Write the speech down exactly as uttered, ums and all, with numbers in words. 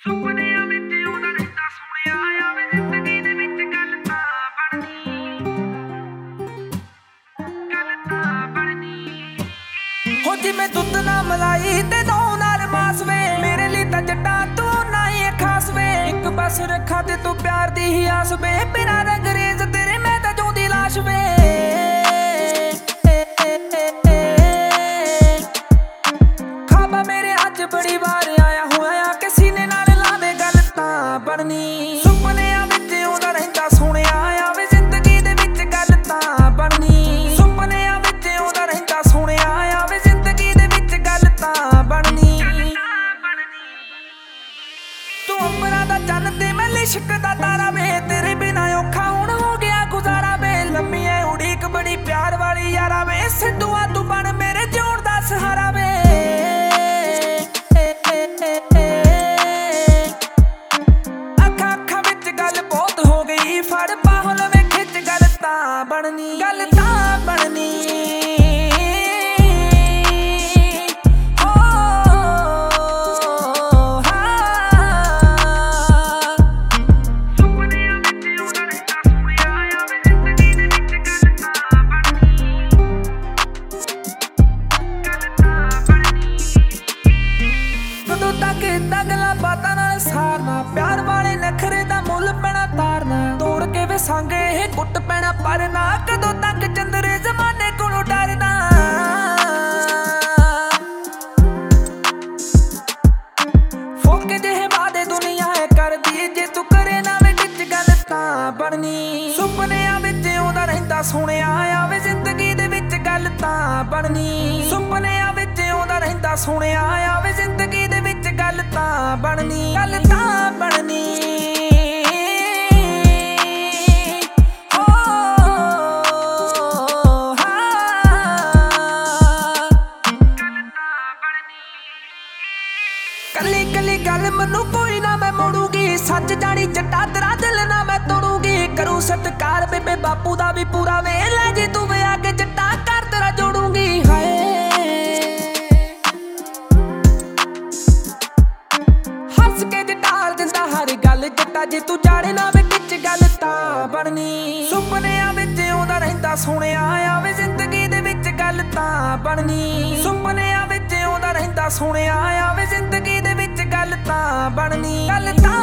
ਸੁਪਨਿਆਂ ਵਿੱਚ ਆਉਂਦਾ ਰਹਿੰਦਾ ਸੋਹਣਿਆ ਆਵੇ ਜ਼ਿੰਦਗੀ ਦੇ ਵਿੱਚ ਗੱਲ ਤਾਂ ਬਣਨੀ ਗੱਲ ਤਾਂ ਬਣਨੀ ਹੋ ਜਿਵੇਂ ਦੁੱਧ ਨਾਲ ਮਲਾਈ ਤੇ ਦੋ ਨਾਲ ਮਾਸ ਵੇ ਮੇਰੇ ਲਈ ਤਾਂ ਜੱਟਾ ਤੂੰ ਨਾ ਹੀ ਖਾਸ ਵੇ ਇੱਕ ਬਸ ਰੱਖਾ ਤੇ ਤੂੰ ਪਿਆਰ ਦੀ ਹੀ ਆਸ ਵੇ ਬਿਨਾਂ ਰੰਗਰੇਜ਼ ਤੇਰੇ ਮੈਂ ਤਾਂ ਜਿਉਂਦੀ ਲਾਸ਼ ਵੇ ਖਾਬਾ ਮੇਰੇ ਅੱਜ ਬੜੀ ਵਾਰ ਆਇਆ ਹੋਇਆ ਕਿ ਸੀਨੇ ਨਾਲ ਲਾ ਦੇ ਗੱਲ ਤਾਂ ਬਣਨੀ ਸੁਪਨਿਆਂ ਵਿੱਚ ਆਉਂਦਾ ਰਹਿੰਦਾ ਸੋਹਣਿਆ ਆਵੇ ਜ਼ਿੰਦਗੀ ਦੇ ਵਿੱਚ ਗੱਲ ਤਾਂ ਬਣਨੀ ਸੁਪਨਿਆਂ ਵਿੱਚ ਆਉਂਦਾ ਰਹਿੰਦਾ ਸੋਹਣਿਆ ਆਵੇ ਜ਼ਿੰਦਗੀ ਦੇ ਵਿੱਚ ਗੱਲ ਤਾਂ ਬਣਨੀ ਤੂੰ ਅੰਬਰਾਂ ਦਾ ਚੰਨ ਤੇ ਮੈਂ ਲਿਸ਼ਕ ਦਾ ਤਾਰਾ ਵੇ ਤੇਰੇ ਬਿਨਾ ਔਖਾ ਹੁਣ ਹੋ ਗਿਆ ਗੁਜ਼ਾਰਾ ਵੇ ਲੰਮੀ ਐ ਉਡੀਕ ਬੜੀ ਪਿਆਰ ਵਾਲੀ ਯਾਰਾ ਵੇ ਸਿੱਧੂਆ ਤੂੰ ਬਣ ਮੇਰੇ ਜਿਉਣ ਦਾ ਸਹਾਰਾ ਵੇ ਅੱਖਾਂ ਅੱਖਾਂ ਵਿੱਚ ਗੱਲ ਬਹੁਤ ਹੋ ਗਈ ਫੜ ਬਾਹੋਂ ਲਵੇਂ ਖਿੱਚ ਗੱਲ ਤਾਂ ਬਣਨੀ ਗੱਲ ਤਾਂ ਬਣਨੀ ਗੱਲਾਂ ਬਾਤਾਂ ਨਾਲ ਸਾਰਨਾ ਪਿਆਰ ਵਾਲੇ ਨਖਰੇ ਦਾ ਮੁੱਲ ਪੈਣਾ ਤਾਰਨਾ ਤੋੜ ਕੇ ਵੇ ਸੰਗ ਇਹ ਕੁੱਟ ਪੈਣਾ ਪਰ ਨਾ ਕਦੋਂ ਤੱਕ ਚੰਦਰੇ ਜ਼ਮਾਨੇ ਕੋਲੋਂ ਡਰਨਾ ਫੋਕੇ ਜਿਹੇ ਵਾਦੇ ਦੁਨੀਆ ਹੈ ਕਰਦੀ ਜੇ ਤੂੰ ਕਰੇ ਨਾ ਵੇ ਵਿੱਚ ਗੱਲ ਤਾਂ ਬਣਨੀ ਸੁਪਨਿਆਂ ਵਿੱਚ ਆਉਂਦਾ ਰਹਿੰਦਾ ਸੋਹਣਿਆ ਆਵੇ ਜ਼ਿੰਦਗੀ ਦੇ ਵਿੱਚ ਗੱਲ ਤਾਂ ਬਣਨੀ ਸੁਪਨਿਆਂ ਵਿੱਚ ਆਉਂਦਾ ਰਹਿੰਦਾ ਸੋਹਣਿਆ ਆਵੇ ਜ਼ਿੰਦਗੀ ਦੇ ਵਿੱਚ ਗੱਲ ਤਾਂ ਬਣਨੀ ਗੱਲ ਤਾਂ ਬਣਨੀ ਹੋ ਕੱਲੀ ਕੱਲੀ ਗੱਲ ਮੈਨੂੰ ਕੋਈ ਨਾ ਮੈਂ ਮੋੜੂਗੀ ਸੱਚ ਜਾਣੀ ਜੱਟਾ ਤੇਰਾ ਦਿਲ ਨਾ ਮੈਂ ਤੋੜੂਗੀ ਕਰੂ ਸਤਿਕਾਰ ਬੇਬੇ ਬਾਪੂ ਦਾ ਵੀ ਪੂਰਾ ਵੇ ਲੈ ਜੇ ਤੂੰ ਵੇ ਆ ਕੇ ਜੱਟਾ ਕਰ ਤੇਰਾ ਜੋੜੂਗੀ ਹਾਏ ਹੱਸ ਕੇ ਜਟਾਲ ਦਿੰਦਾ ਹਰ ਗੱਲ ਜੱਟਾ ਜੇ ਤੂੰ ਜਾਣੇ ਨਾ ਵੇ ਵਿੱਚ ਗੱਲ ਤਾਂ ਬਣਨੀ ਸੁਪਨਿਆਂ ਵਿੱਚ ਆਉਂਦਾ ਰਹਿੰਦਾ ਸੋਹਣਿਆ ਆਵੇ ਜ਼ਿੰਦਗੀ ਦੇ ਵਿੱਚ ਗੱਲ ਤਾਂ ਬਣਨੀ ਸੁਪਨਿਆਂ ਵਿੱਚ ਆਉਂਦਾ ਰਹਿੰਦਾ ਸੋਹਣਿਆ ਆਵੇ ਜ਼ਿੰਦਗੀ ਦੇ ਵਿੱਚ ਗੱਲ ਤਾਂ ਬਣਨੀ ਗੱਲ ਤਾਂ